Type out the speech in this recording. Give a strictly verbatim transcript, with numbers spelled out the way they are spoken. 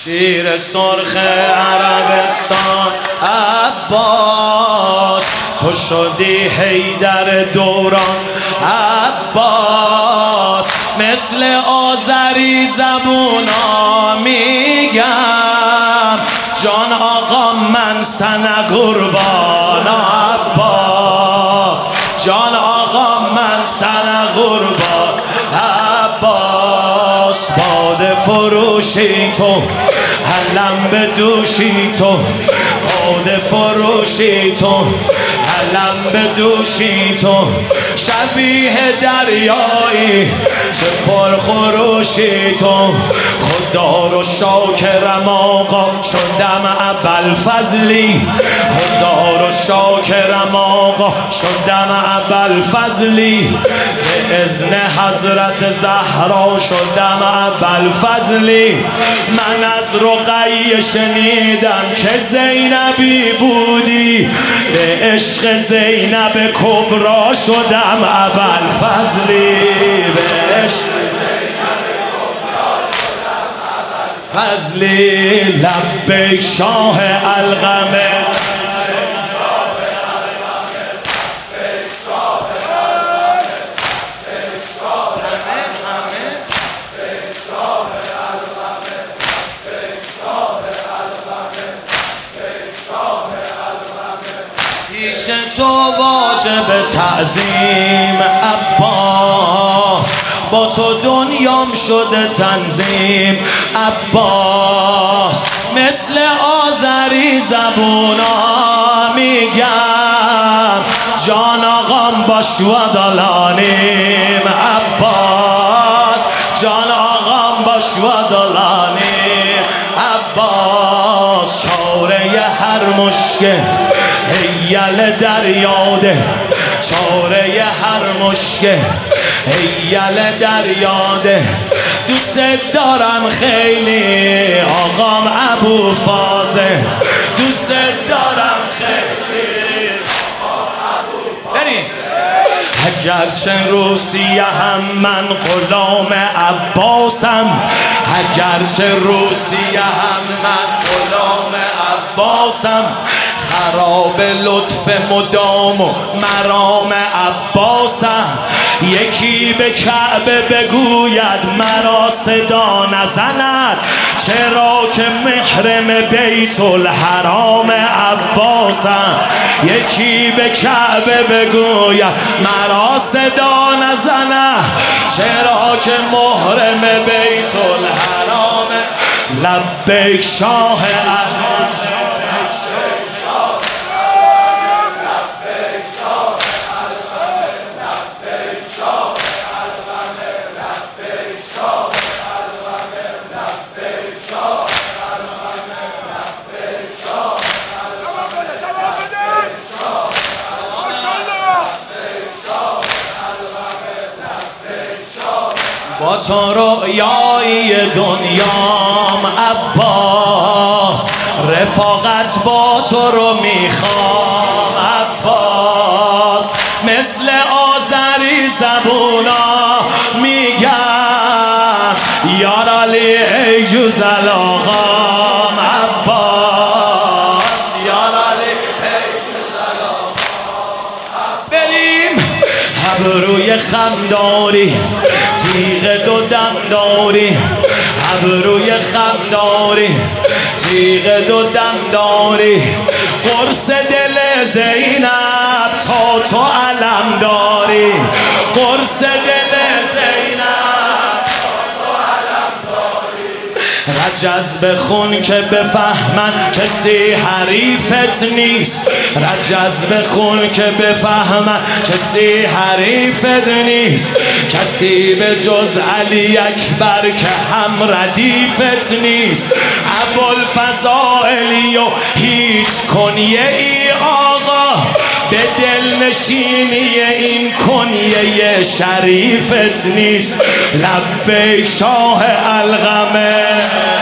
شیر سرخ عربستان عباس، تو شدی حیدر دوران عباس. مثل آذری زبونا میگم جان آقا من سنه قربان عباس، جان آقا من سنه قربان عباس. باده فروشی تو علم به دوشی تو، باده فروشی تو علم به دوشی تو. شبیه دریایی چه پرخروشی تو. خدا رو شاکرم آقا شدم ابوالفضلی، خدا رو شاکرم آقا شدم ابوالفضلی. به اذن حضرت زهرا شدم ابوالفضلی. من از رقیه شنیدم که زینبی بودی، به عشق زینب کبرا شدم ابوالفضلی. به عشق فضلی. لبیک شاه القمه، پیش تو واجب تعظیم عباس، با تو دنیام شده تنظیم عباس. مثل آذری زبونا میگم جان آقام باش و دلانیم عباس، جان آقام باش و دلانیم عباس. چاره هر مشکل هیل دریاده، چاره هر مشکل هیل دریاده. دوست دارم خیلی آقام ابوالفاضل، دوست دارم خیلی آقام ابوالفاضل. اگرچه روسیه هم من غلام عباسم، اگرچه روسیه هم من غلام عباسم. خراب لطف مدام و مرام عباسم. یکی به کعبه بگوید مرا صدا نزند، چرا که محرم بیت الحرام عباسم. یکی به کعبه بگوید مرا صدا نزند، چرا که محرم بیت الحرام. لبیک شاه القمه، با تو رؤیای دنیام عباس. رفاقت با تو رو میخوام عباس. مثل آذری زبونا میگم یار علی ای جوزل آقام عباس، یار علی ای جوزل آقام. بریم ابروی خم داری، تیغ دو دم داری، ابروی خم داری، تیغ دو دم داری. قرص دل زینب تا تو علم داری، قرص دل زینب تا تو علم داری. رجز بخون که بفهمن کسی حریفت نیست، رجز بخون که بفهمن کسی حریفت نیست. کسی به جز علی اکبر که هم ردیفت نیست. ابوالفضائلی و هیچ کنیه ای آقا، به دل نشینی این کنیه شریفت نیست. لبیک شاه القمه.